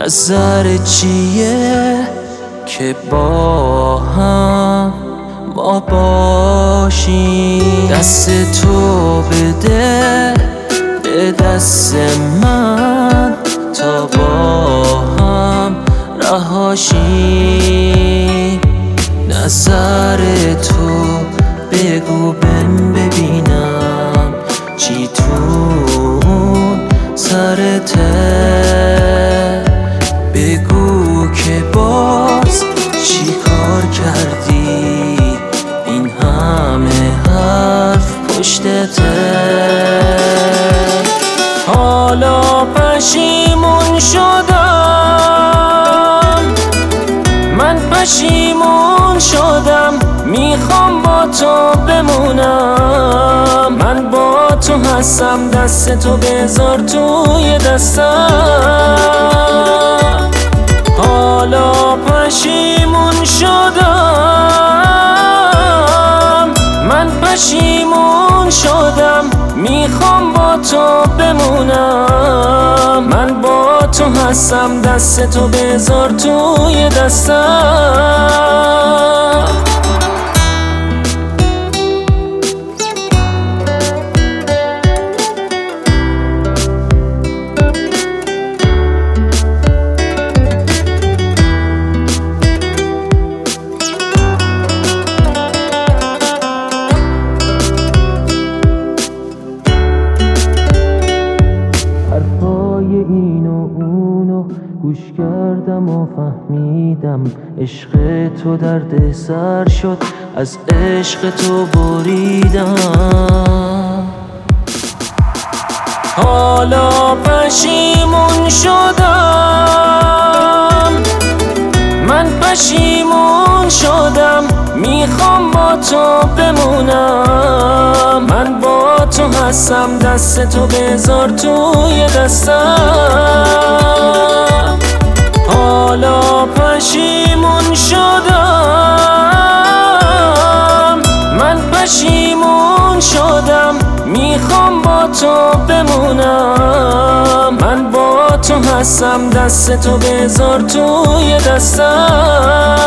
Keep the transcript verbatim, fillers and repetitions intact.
نظر چیه که با هم ما باشیم؟ دست تو بده به دست من تا با هم رهاشیم. نظر تو بگو بهم ببینم چی تو سرته. بگو که باز چی کار کردی این همه حرف پشتته. حالا پشیمون شدم، من پشیمون شدم، میخوام با تو بمونم. من با تو هستم، دست تو بذار توی دستم. حالا پشیمون شدم، من پشیمون شدم، میخوام با تو بمونم. من با تو هستم، دست تو بذار توی دستم. اینو اونو گوش کردم و فهمیدم عشق تو درد سر شد، از عشق تو بریدم. حالا پشیمون شدم، من پشیمون شدم، میخوام با تو بمونم. من با تو هستم، دست تو بذار توی دستم. حالا پشیمون شدم، من پشیمون شدم، میخوام با تو بمونم. من با تو هستم، دست تو بذار توی دستم.